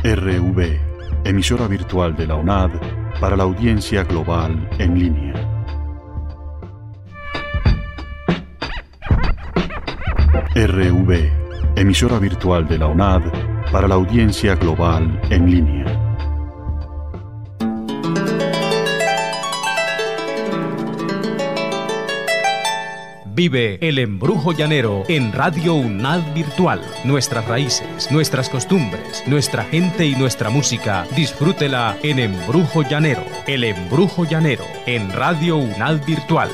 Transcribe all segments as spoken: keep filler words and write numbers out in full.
R V, emisora virtual de la U N A D para la audiencia global en línea. R V, emisora virtual de la U N A D para la audiencia global en línea. Vive el embrujo llanero en Radio U N A D Virtual. Nuestras raíces, nuestras costumbres, nuestra gente y nuestra música. Disfrútela en Embrujo Llanero. El embrujo llanero en Radio U N A D Virtual.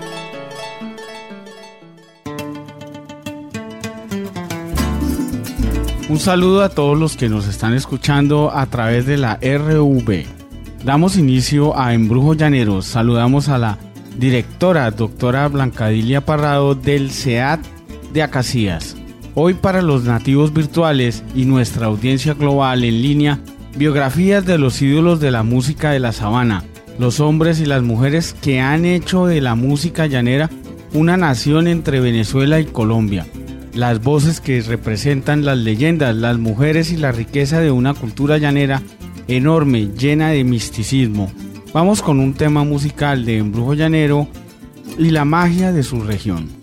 Un saludo a todos los que nos están escuchando a través de la R V. Damos inicio a Embrujo Llanero. Saludamos a la directora, doctora Blancadilia Parrado del C E A T de Acacías. Hoy para los nativos virtuales y nuestra audiencia global en línea, biografías de los ídolos de la música de la sabana, los hombres y las mujeres que han hecho de la música llanera una nación entre Venezuela y Colombia. Las voces que representan las leyendas, las mujeres y la riqueza de una cultura llanera enorme, llena de misticismo. Vamos con un tema musical de Embrujo Llanero y la magia de su región.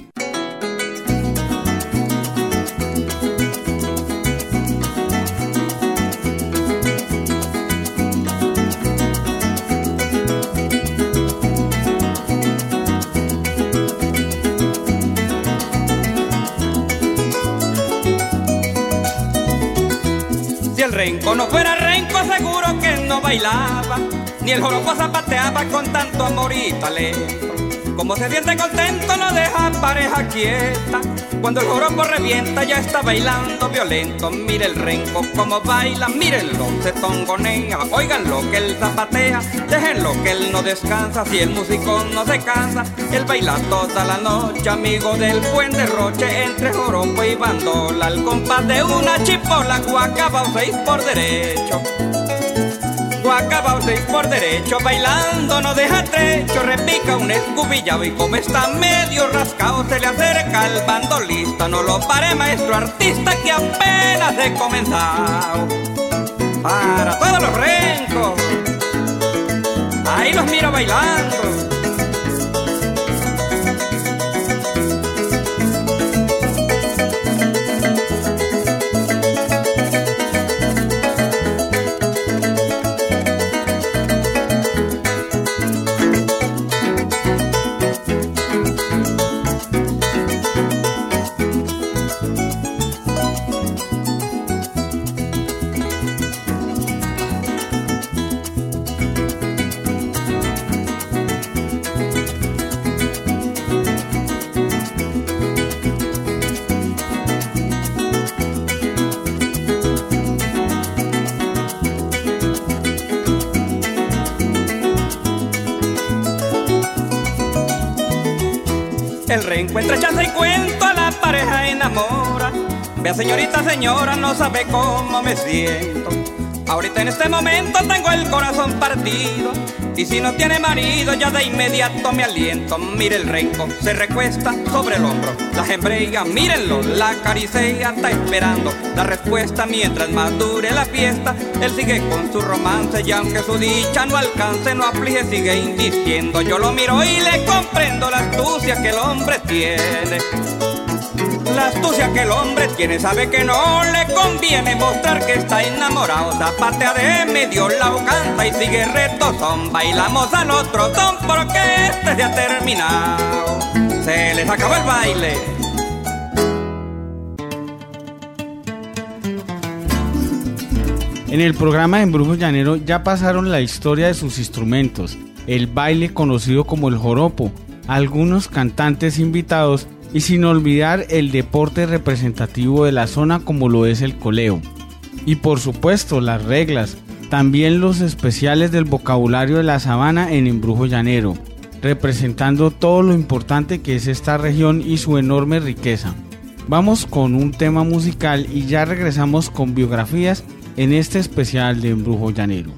Si el renco no fuera renco, seguro que no bailaba, ni el joropo zapateaba con tanto amor y talento. Como se siente contento no deja pareja quieta, cuando el joropo revienta ya está bailando violento. Mire el renco como baila, mírenlo, se tongonea, oigan lo que él zapatea, déjenlo que él no descansa, si el músico no se cansa, él baila toda la noche, amigo del buen derroche, entre joropo y bandola, al compás de una chipola, guacabao seis por derecho. Guacabao seis por derecho, bailando no deja trecho, repica un escubillado y como está medio rascado se le acerca al bandolista. No lo pare, maestro artista, que apenas he comenzado. Para todos los rencos, ahí los miro bailando. El reencuentro, chanza y cuento, a la pareja enamora. Vea señorita, señora, no sabe cómo me siento. Ahorita en este momento tengo el corazón partido, y si no tiene marido ya de inmediato me aliento. Mire el renco, se recuesta sobre el hombro, la embrega, mírenlo, la acaricea, está esperando la respuesta mientras más dure la fiesta. Él sigue con su romance y aunque su dicha no alcance, no aflige, sigue insistiendo. Yo lo miro y le comprendo la astucia que el hombre tiene. La astucia que el hombre tiene, sabe que no le conviene mostrar que está enamorado. Zapatea de medio lado, canta y sigue retozón. Bailamos al otro son porque este se ha terminado. Se les acabó el baile. En el programa de Embrujo Llanero ya pasaron la historia de sus instrumentos, el baile conocido como el joropo, algunos cantantes invitados y sin olvidar el deporte representativo de la zona como lo es el coleo. Y por supuesto las reglas, también los especiales del vocabulario de la sabana en Embrujo Llanero, representando todo lo importante que es esta región y su enorme riqueza. Vamos con un tema musical y ya regresamos con biografías en este especial de Embrujo Llanero.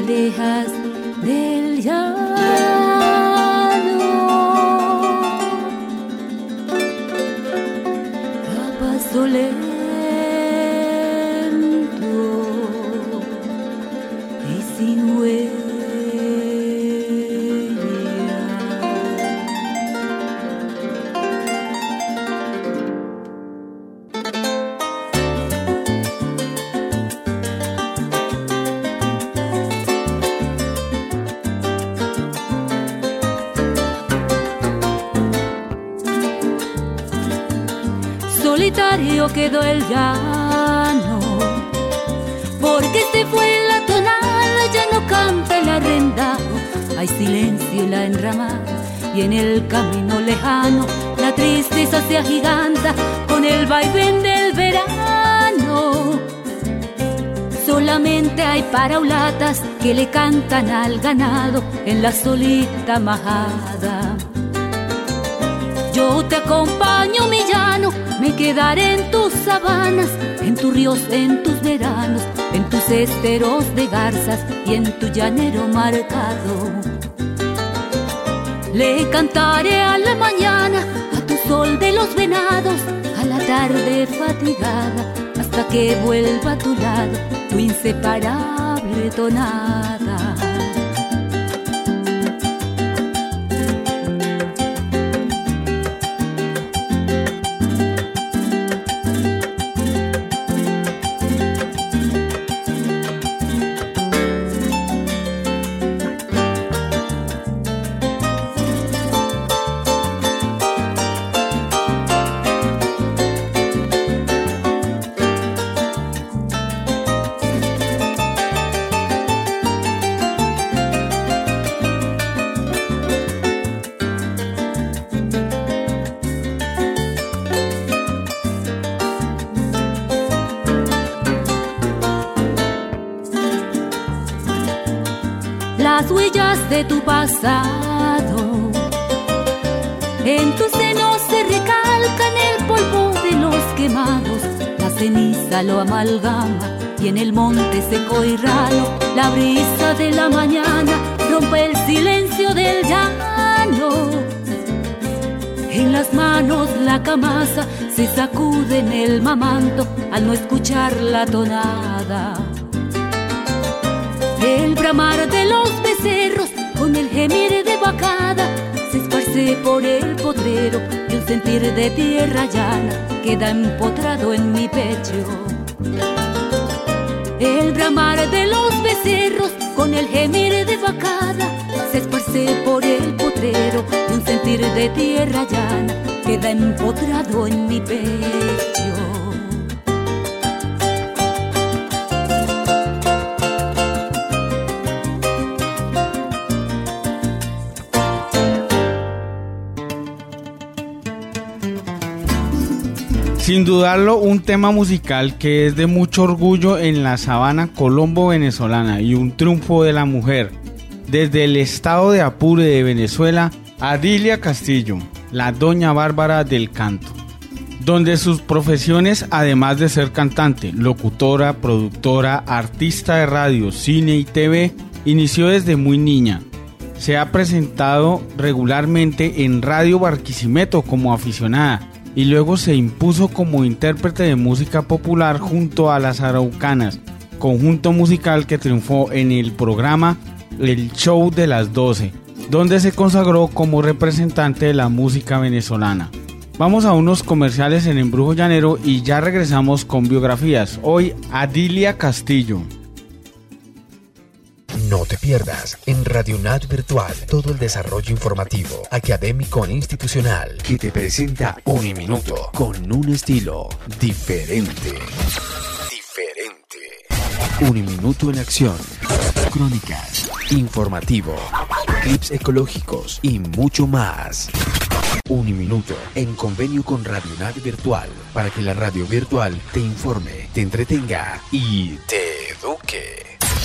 alejas del llano. A paso lento y sin huella. Solitario quedó el llano, porque se fue la tonada, ya no canta el arrendado. Hay silencio en la enramada y en el camino lejano la tristeza se agiganta con el vaivén del verano. Solamente hay paraulatas que le cantan al ganado en la solita majada. Yo te acompaño, mi llano, me quedaré en tus sabanas, en tus ríos, en tus veranos, en tus esteros de garzas y en tu llanero marcado. Le cantaré a la mañana, a tu sol de los venados, a la tarde fatigada, hasta que vuelva a tu lado tu inseparable tonada. Las huellas de tu pasado en tu seno se recalcan, el polvo de los quemados, la ceniza lo amalgama y en el monte seco y ralo la brisa de la mañana rompe el silencio del llano. En las manos la camasa se sacude en el mamanto al no escuchar la tonada. El bramar de los becerros con el gemir de vacada se esparce por el potrero y un sentir de tierra llana queda empotrado en mi pecho. El bramar de los becerros con el gemir de vacada se esparce por el potrero y un sentir de tierra llana queda empotrado en mi pecho. Sin dudarlo, un tema musical que es de mucho orgullo en la sabana colombo-venezolana y un triunfo de la mujer. Desde el estado de Apure de Venezuela, Adilia Castillo, la doña Bárbara del canto, donde sus profesiones, además de ser cantante, locutora, productora, artista de radio, cine y T V, inició desde muy niña. Se ha presentado regularmente en Radio Barquisimeto como aficionada, y luego se impuso como intérprete de música popular junto a las Araucanas, conjunto musical que triunfó en el programa El Show de las doce, donde se consagró como representante de la música venezolana. Vamos a unos comerciales en Embrujo Llanero y ya regresamos con biografías. Hoy, Adilia Castillo. No te pierdas en Radio UNAD Virtual todo el desarrollo informativo, académico e institucional que te presenta Uniminuto con un estilo diferente. Diferente. Uniminuto en acción. Crónicas, informativo, clips ecológicos y mucho más. Uniminuto en convenio con Radio UNAD Virtual para que la radio virtual te informe, te entretenga y te eduque.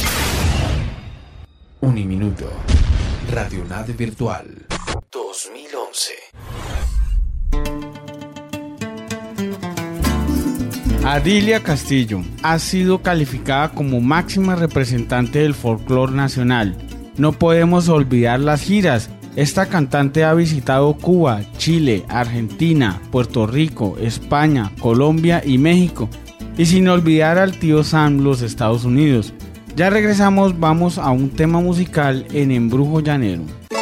Uniminuto, Radio UNAD Virtual, dos mil once. Adilia Castillo ha sido calificada como máxima representante del folclore nacional. No podemos olvidar las giras. Esta cantante ha visitado Cuba, Chile, Argentina, Puerto Rico, España, Colombia y México. Y sin olvidar al tío Sam, los Estados Unidos. Ya regresamos, vamos a un tema musical en Embrujo Llanero.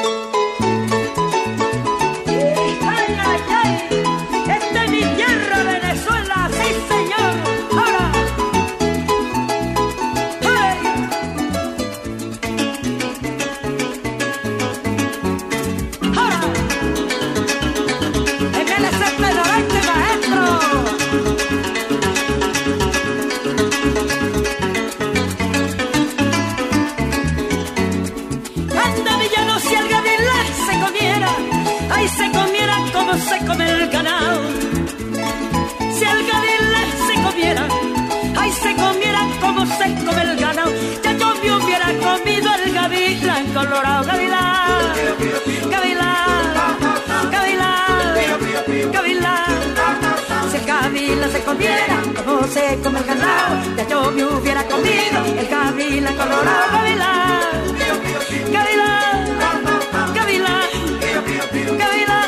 Se come el ganado, si el gavilán se comiera, ay se comiera como se come el ganado, ya yo me hubiera comido el gavilán colorado, gavilán, gavilán, gavilán, gavilán, si el gavilán se comiera como se come el ganado, ya yo me hubiera comido el gavilán colorado, gavilán, gavilán, gavilán, gavilán.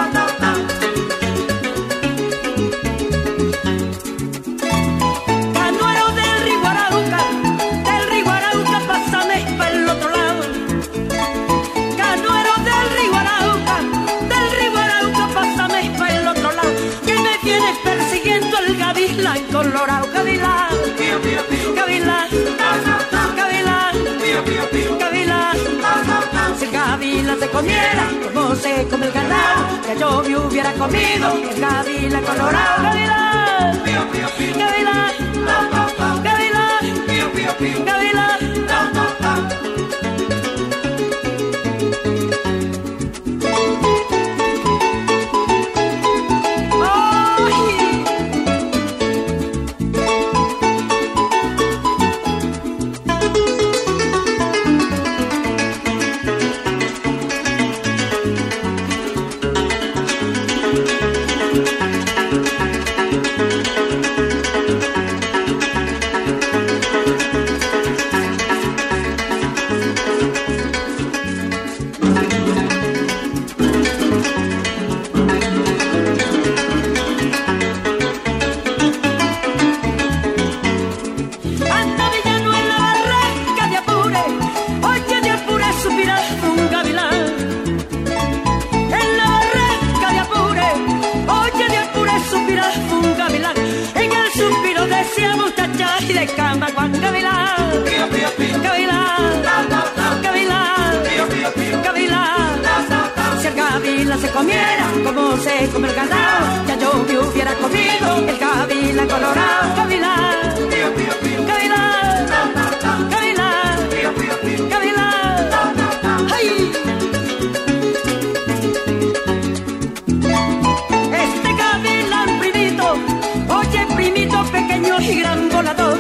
Canuero del río Arauca, del río Arauca pásame para el otro lado. Canuero del río Arauca, del río Arauca pásame para el otro lado. Que me viene persiguiendo el gavilán colorado, gavilán, gavilán, gavilán, gavilán. Si el gavilán se comiera como se come el ganado, que yo me hubiera comido el gavilán colorado, gavilán, gavilán, gavilán, gavilán. De cama, Juan Gavilán, Gavilán, Gavilán, Gavilán. Si el gavilán se comiera como se come el ganado, ya yo me hubiera comido el gavilán colorado, Gavilán, Gavilán, Gavilán, Gavilán. ¡Ay! Este gavilán primito, oye primito pequeño y gran volador.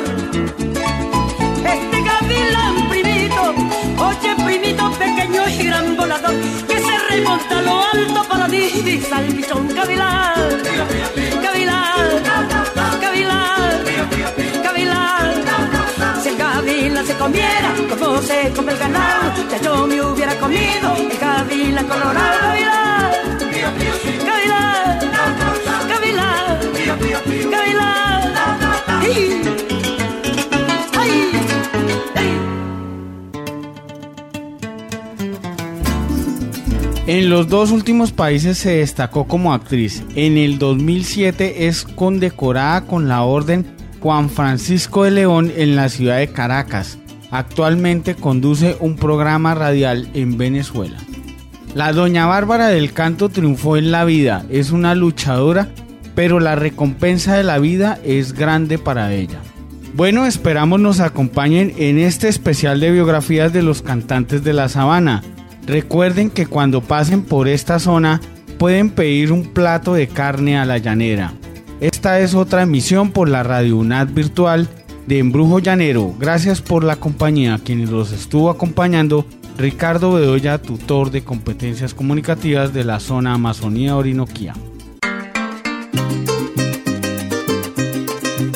Este gavilán primito, oye primito pequeño y gran volador, que se remonta a lo alto para divisar al bichón, gavilán, gavilán, gavilán, gavilán. Si el gavilán se comiera como se come el ganado, ya yo me hubiera comido el gavilán colorado, gavilán, gavilán, gavilán, gavilán. ¡Ay! ¡Ay! En los dos últimos países se destacó como actriz. En el dos mil siete es condecorada con la Orden Juan Francisco de León en la ciudad de Caracas. Actualmente conduce un programa radial en Venezuela. La doña Bárbara del Canto triunfó en la vida, es una luchadora, pero la recompensa de la vida es grande para ella. Bueno, esperamos nos acompañen en este especial de biografías de los cantantes de la sabana. Recuerden que cuando pasen por esta zona pueden pedir un plato de carne a la llanera. Esta es otra emisión por la Radio UNAD virtual de Embrujo Llanero. Gracias por la compañía. Quienes los estuvo acompañando, Ricardo Bedoya, tutor de competencias comunicativas de la zona Amazonía Orinoquía.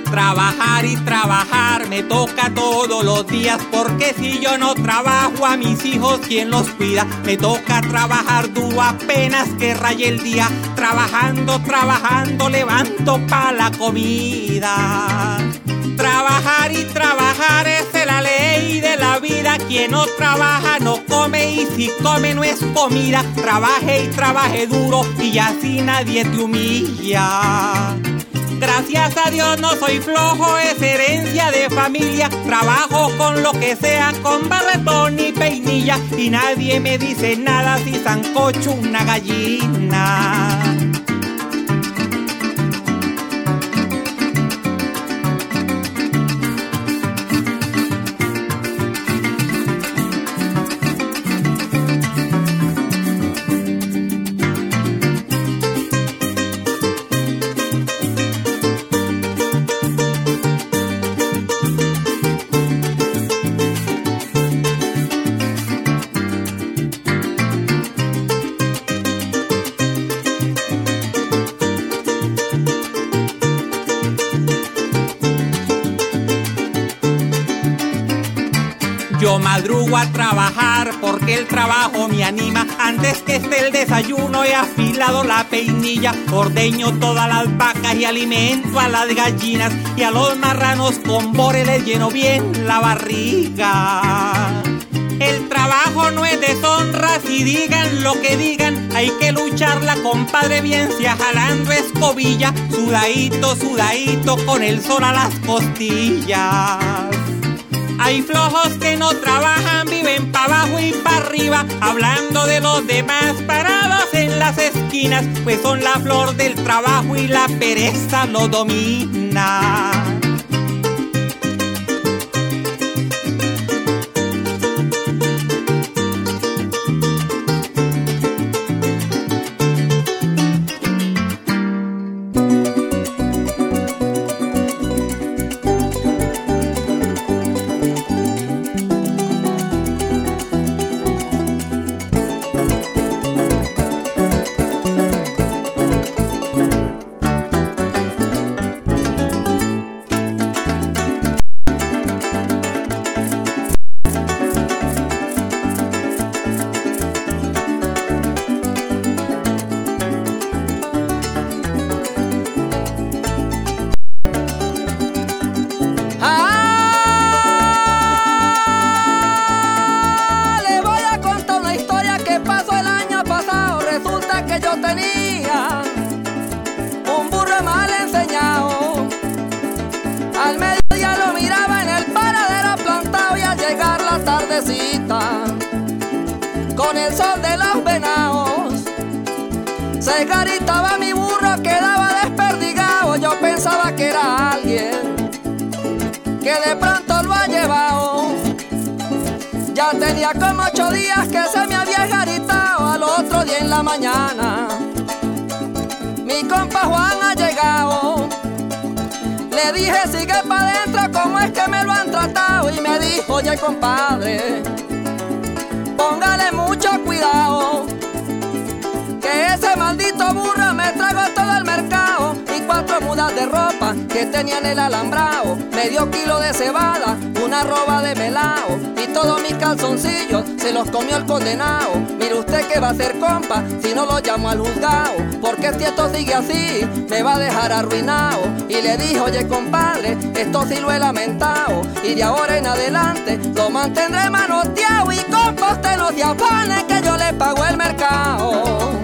Trabajar y trabajar me toca todos los días, porque si yo no trabajo a mis hijos, ¿quién los cuida? Me toca trabajar duro apenas que raye el día. Trabajando, trabajando, levanto pa' la comida. Trabajar y trabajar es la ley de la vida. Quien no trabaja no come, y si come no es comida. Trabaje y trabaje duro y así nadie te humilla. Gracias a Dios no soy flojo, es herencia de familia. Trabajo con lo que sea, con barretón y peinilla, y nadie me dice nada si sancocho una gallina. Yo madrugo a trabajar porque el trabajo me anima. Antes que esté el desayuno he afilado la peinilla. Ordeño todas las vacas y alimento a las gallinas, y a los marranos con bore les lleno bien la barriga. El trabajo no es deshonra, si digan lo que digan, hay que lucharla, compadre, bien sea jalando escobilla. Sudadito, sudadito, con el sol a las costillas. Hay flojos que no trabajan, viven pa' abajo y pa' arriba, hablando de los demás parados en las esquinas, pues son la flor del trabajo y la pereza lo domina. Con el sol de los venados se garitaba mi burro, quedaba desperdigado. Yo pensaba que era alguien que de pronto lo ha llevado. Ya tenía como ocho días que se me había garitado. Al otro día en la mañana mi compa Juan ha llegado. Le dije sigue pa' dentro, ¿cómo es que me lo han tratado? Y me dijo, oye compadre, póngale mucho cuidado, que ese maldito burro me tragó todo el mercado. Y cuatro mudas de ropa que tenía en el alambrado, medio kilo de cebada, una roba de melao, y todos mis calzoncillos se los comió el condenado. Mire usted que va a hacer compa si no lo llamo al juzgado, porque si esto sigue así me va a dejar arruinado. Y le dije, oye compadre, esto sí lo he lamentado, y de ahora en adelante lo mantendré manoteado. Y compa usted no se afane que yo le pago el mercado.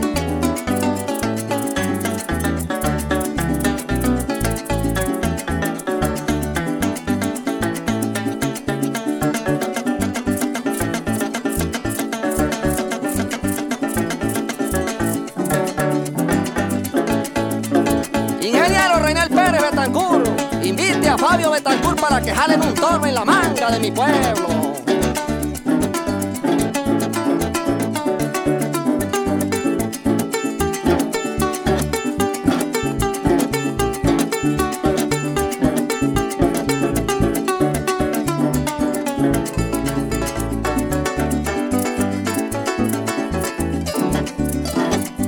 Invite a Fabio Betancourt para que jalen un toro en la manga de mi pueblo.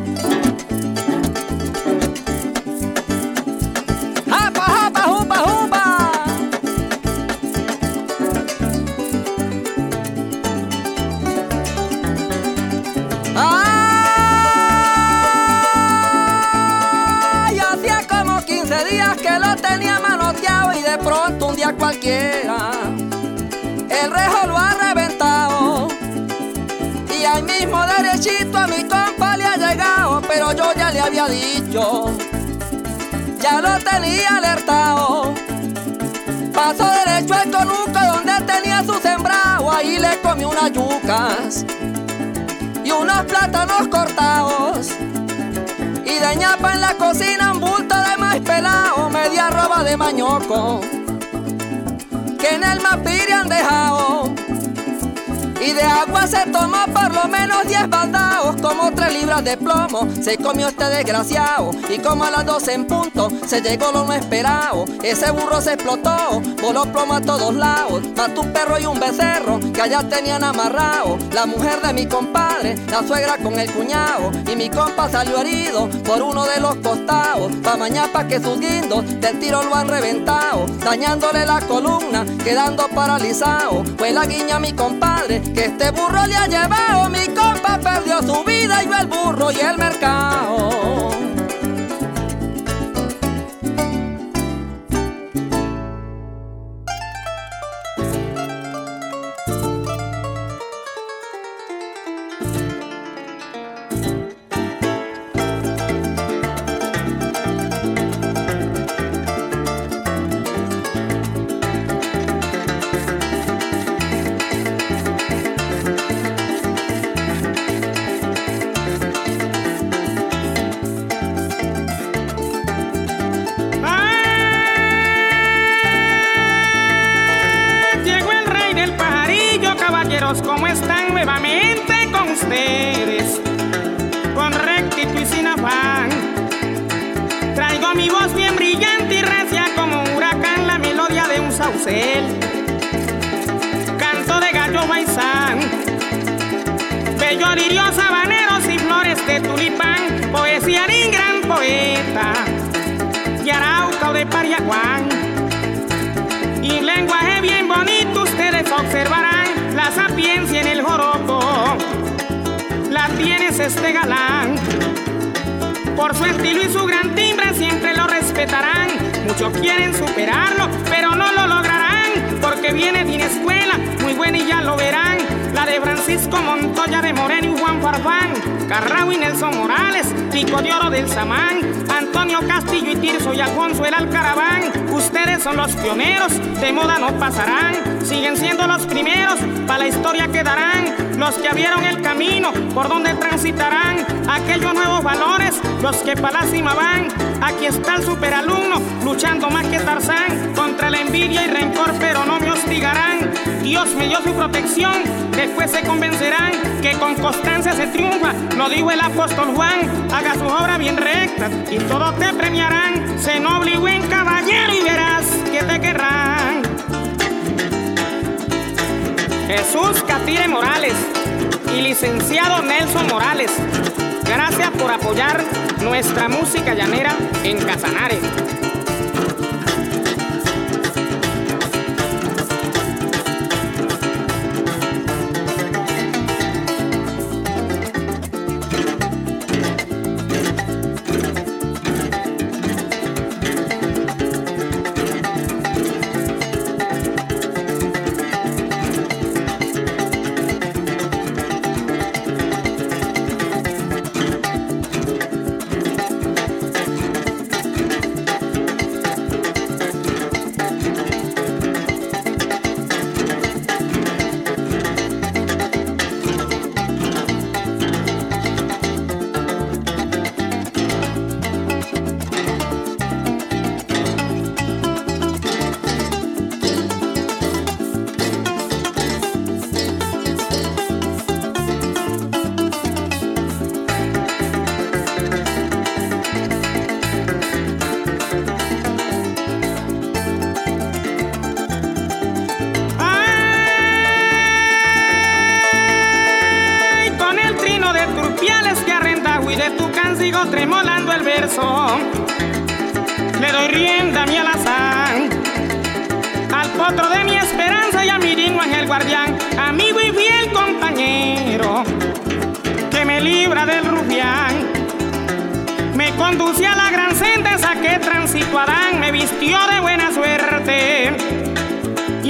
Japa, japa, jupa, jupa. a cualquiera. El rejo lo ha reventado y ahí mismo derechito a mi compa le ha llegado, pero yo ya le había dicho, ya lo tenía alertado. Pasó derecho al conuco donde tenía su sembrado, ahí le comió unas yucas y unos plátanos cortados, y de ñapa en la cocina un bulto de maíz pelado, media roba de mañoco que en el mapiri han dejado, y de agua se tomó por lo menos diez baldaos, como tres libras de plomo se comió este desgraciado, y como a las doce en punto se llegó lo no esperado, ese burro se explotó, voló plomo a todos lados, mató un perro y un becerro que allá tenían amarrado, la mujer de mi compadre, la suegra con el cuñado, y mi compa salió herido por uno de los costados, pa' mañapa que sus guindos del tiro lo han reventado, dañándole la columna, quedando paralizado, fue la guiña mi compadre, que este burro le ha llevado, mi compa perdió su vida y yo el burro y el mercado. ¿Cómo están nuevamente con ustedes? Con rectitud y sin afán. Traigo mi voz bien brillante y recia como un huracán, la melodía de un saucel, canto de gallo baizán, bello lirio, sabaneros y flores de tulipán, poesía de un gran poeta, de Arauca o de Pariaguán, y lenguaje bien bonito ustedes observarán. La sapiencia en el joropo la tienes este galán, por su estilo y su gran timbre siempre lo respetarán. Muchos quieren superarlo, pero no lo lograrán, porque viene de una escuela muy buena y ya lo verán. La de Francisco Montoya, de Moreno y Juan Farfán, Carrao y Nelson Morales, Pico de Oro del Samán, Antonio Castillo y Tirso y Alfonso el Alcaraván. Ustedes son los pioneros, de moda no pasarán, siguen siendo los primeros, para la historia quedarán. Los que abrieron el camino por donde transitarán aquellos nuevos valores, los que para la cima van. Aquí está el superalumno, luchando más que Tarzán, contra la envidia y rencor, pero no me hostigarán. Dios me dio su protección, después se convencerán que con constancia se triunfa, lo dijo el apóstol Juan. Haga su obra bien recta y todos te premiarán. Sé noble y buen caballero y verás que te querrán. Jesús Catire Morales y licenciado Nelson Morales, gracias por apoyar nuestra música llanera en Casanare. Sigo tremolando el verso, le doy rienda a mi alazán, al potro de mi esperanza y a mi digno ángel guardián, amigo y fiel compañero, que me libra del rufián, me conduce a la gran senda esa que transito Adán, me vistió de buena suerte,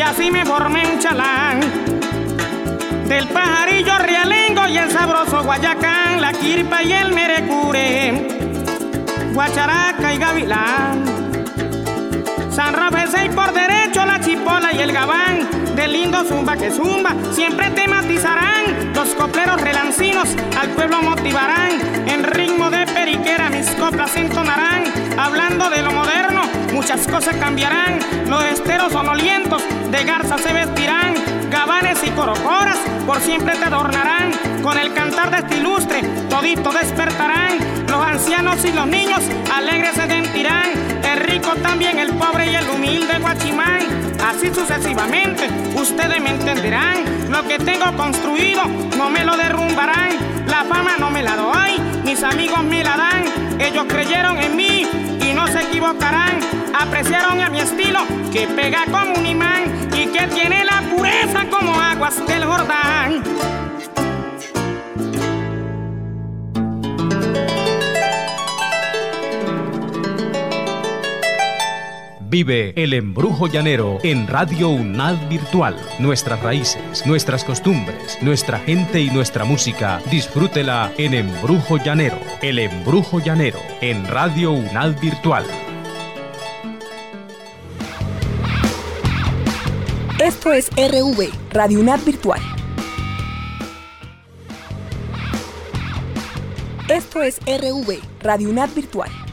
así me formé un chalán. Del pajarillo realengo y el sabroso guayacán, la quirpa y el merecure, guacharaca y gavilán. San Rafael seis por derecho, la chipola y el gabán, del lindo zumba que zumba, siempre te matizarán. Los copleros relancinos al pueblo motivarán, en ritmo de periquera mis coplas entonarán. Hablando de lo moderno, muchas cosas cambiarán, los esteros sonolientos de garza se vestirán. Gabanes y corocoras por siempre te adornarán, con el cantar de este ilustre todito despertarán. Los ancianos y los niños alegres se sentirán, el rico también, el pobre y el humilde guachimán. Así sucesivamente ustedes me entenderán, lo que tengo construido no me lo derrumbarán. La fama no me la doy, mis amigos me la dan, ellos creyeron en mí y no se equivocarán. Apreciaron a mi estilo que pega como un imán y que tiene la pureza como aguas del Jordán. Vive el embrujo llanero en Radio UNAD Virtual. Nuestras raíces, nuestras costumbres, nuestra gente y nuestra música. Disfrútela en Embrujo Llanero. El embrujo llanero en Radio UNAD Virtual. Esto es R V, Radio UNAD Virtual. Esto es R V, Radio UNAD Virtual.